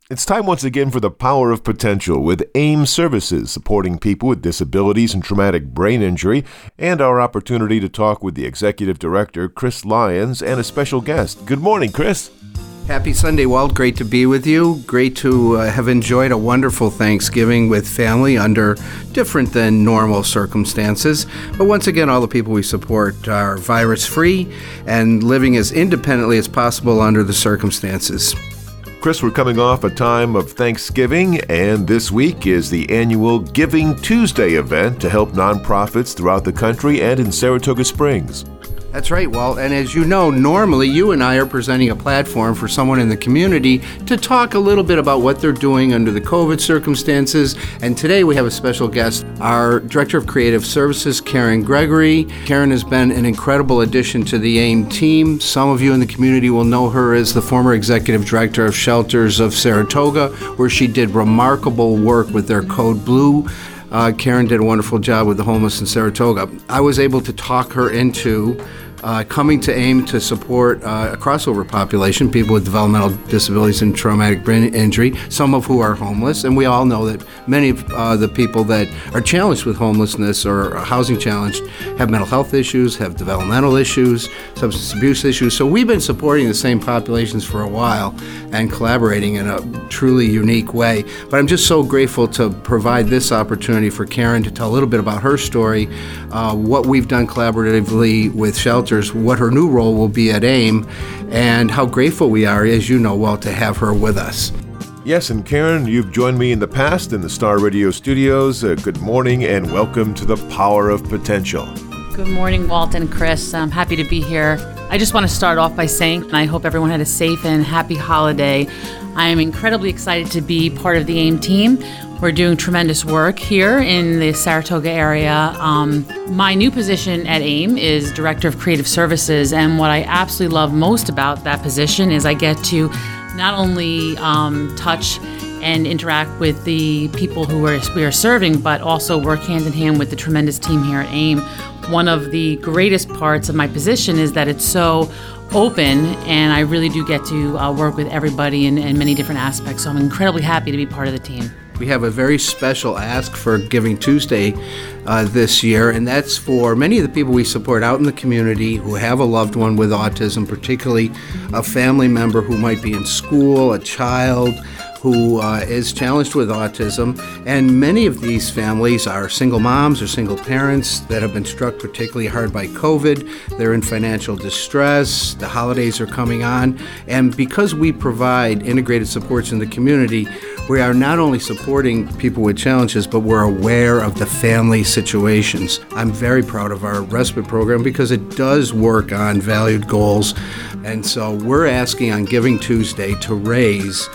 It's time once again for the Power of Potential with AIM Services, supporting people with disabilities and traumatic brain injury, and our opportunity to talk with the Executive Director, Chris Lyons, and a special guest. Good morning, Chris. Happy Sunday, Walt. Great to be with you. Great to have enjoyed a wonderful Thanksgiving with family under different than normal circumstances. But once again, all the people we support are virus-free and living as independently as possible under the circumstances. Chris, we're coming off a time of Thanksgiving, and this week is the annual Giving Tuesday event to help nonprofits throughout the country and in Saratoga Springs. That's right, Walt. And as you know, normally you and I are presenting a platform for someone in the community to talk a little bit about what they're doing under the COVID circumstances. And today we have a special guest, our Director of Creative Services, Karen Gregory. Karen has been an incredible addition to the AIM team. Some of you in the community will know her as the former Executive Director of Shelters of Saratoga, where she did remarkable work with their Code Blue. Karen did a wonderful job with the homeless in Saratoga. I was able to talk her into coming to AIM to support a crossover population, people with developmental disabilities and traumatic brain injury, some of who are homeless. And we all know that many of the people that are challenged with homelessness or housing challenged have mental health issues, have developmental issues, substance abuse issues. So we've been supporting the same populations for a while and collaborating in a truly unique way. But I'm just so grateful to provide this opportunity for Karen to tell a little bit about her story, what we've done collaboratively with Shelters, what her new role will be at AIM, and how grateful we are, as you know, Walt, to have her with us. Yes, and Karen, you've joined me in the past in the Star Radio studios. Good morning and welcome to the Power of Potential. Good morning, Walt and Chris. I'm happy to be here. I just want to start off by saying, and I hope everyone had a safe and happy holiday. I am incredibly excited to be part of the AIM team. We're doing tremendous work here in the Saratoga area. My new position at AIM is Director of Creative Services, and what I absolutely love most about that position is I get to not only touch and interact with the people who we are serving, but also work hand in hand with the tremendous team here at AIM. One of the greatest parts of my position is that it's so open, and I really do get to work with everybody in many different aspects. So I'm incredibly happy to be part of the team. We have a very special ask for Giving Tuesday this year, and that's for many of the people we support out in the community who have a loved one with autism, particularly a family member who might be in school, a child who is challenged with autism. And many of these families are single moms or single parents that have been struck particularly hard by COVID. They're in financial distress. The holidays are coming on. And because we provide integrated supports in the community, we are not only supporting people with challenges, but we're aware of the family situations. I'm very proud of our respite program because it does work on valued goals. And so we're asking on Giving Tuesday to raise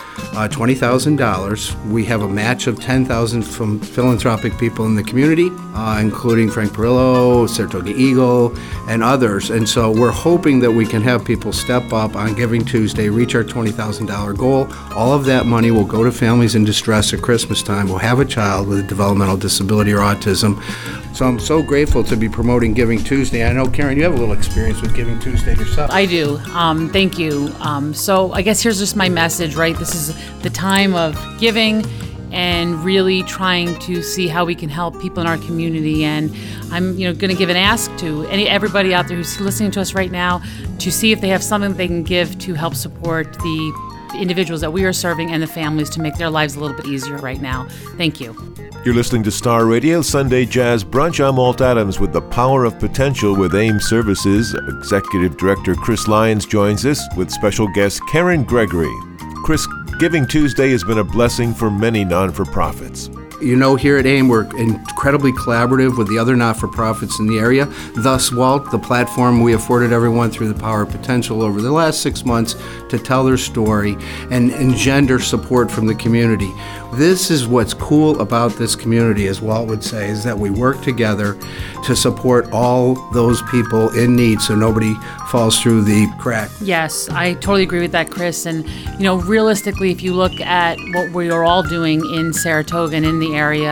$20,000. We have a match of $10,000 from philanthropic people in the community, including Frank Perillo, Saratoga Eagle, and others. And so we're hoping that we can have people step up on Giving Tuesday, reach our $20,000 goal. All of that money will go to families in distress at Christmas time who have a child with a developmental disability or autism. So I'm so grateful to be promoting Giving Tuesday. I know, Karen, you have a little experience with Giving Tuesday yourself. I do. Thank you. So I guess here's just my message, right? This is the time of giving and really trying to see how we can help people in our community. And I'm, going to give an ask to everybody out there who's listening to us right now to see if they have something that they can give to help support the individuals that we are serving and the families to make their lives a little bit easier right now. Thank you. You're listening to Star Radio Sunday Jazz Brunch. I'm Walt Adams with the Power of Potential with AIM Services. Executive Director Chris Lyons joins us with special guest Karen Gregory. Chris, Giving Tuesday has been a blessing for many non-for-profits. You know, here at AIM, we're incredibly collaborative with the other not-for-profits in the area. Thus, Walt, the platform we afforded everyone through the Power of Potential over the last 6 months to tell their story and engender support from the community. This is what's cool about this community, as Walt would say, is that we work together to support all those people in need so nobody falls through the crack. Yes, I totally agree with that, Chris. And, realistically, if you look at what we are all doing in Saratoga and in the area,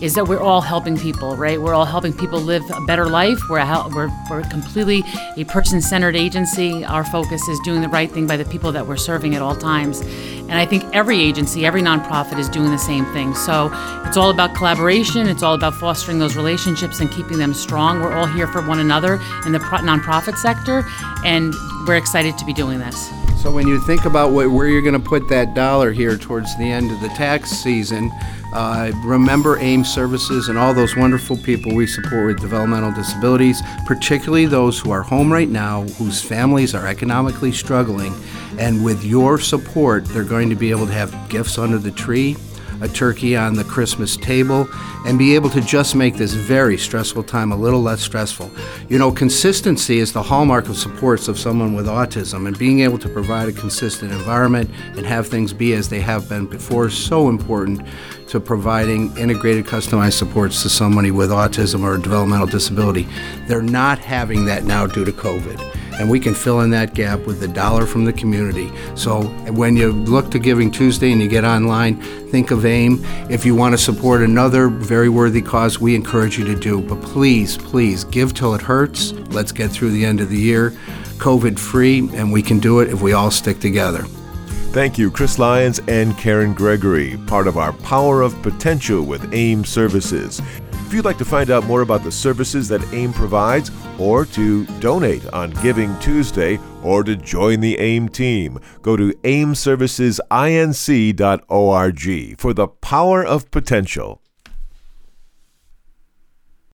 is that we're all helping people, right? We're all helping people live a better life. We're completely a person-centered agency. Our focus is doing the right thing by the people that we're serving at all times. And I think every agency, every nonprofit is doing the same thing. So it's all about collaboration. It's all about fostering those relationships and keeping them strong. We're all here for one another in the nonprofit sector, and we're excited to be doing this. So when you think about where you're going to put that dollar here towards the end of the tax season, remember AIM Services and all those wonderful people we support with developmental disabilities, particularly those who are home right now, whose families are economically struggling. And with your support, they're going to be able to have gifts under the tree, a turkey on the Christmas table, and be able to just make this very stressful time a little less stressful. You know, consistency is the hallmark of supports of someone with autism, and being able to provide a consistent environment and have things be as they have been before is so important to providing integrated, customized supports to somebody with autism or a developmental disability. They're not having that now due to COVID. And we can fill in that gap with the dollar from the community. So when you look to Giving Tuesday and you get online, think of AIM. If you want to support another very worthy cause, we encourage you to do. But please, please, give till it hurts. Let's get through the end of the year COVID-free, and we can do it if we all stick together. Thank you, Chris Lyons and Karen Gregory, part of our Power of Potential with AIM Services. If you'd like to find out more about the services that AIM provides, or to donate on Giving Tuesday, or to join the AIM team, go to aimservicesinc.org for the Power of Potential.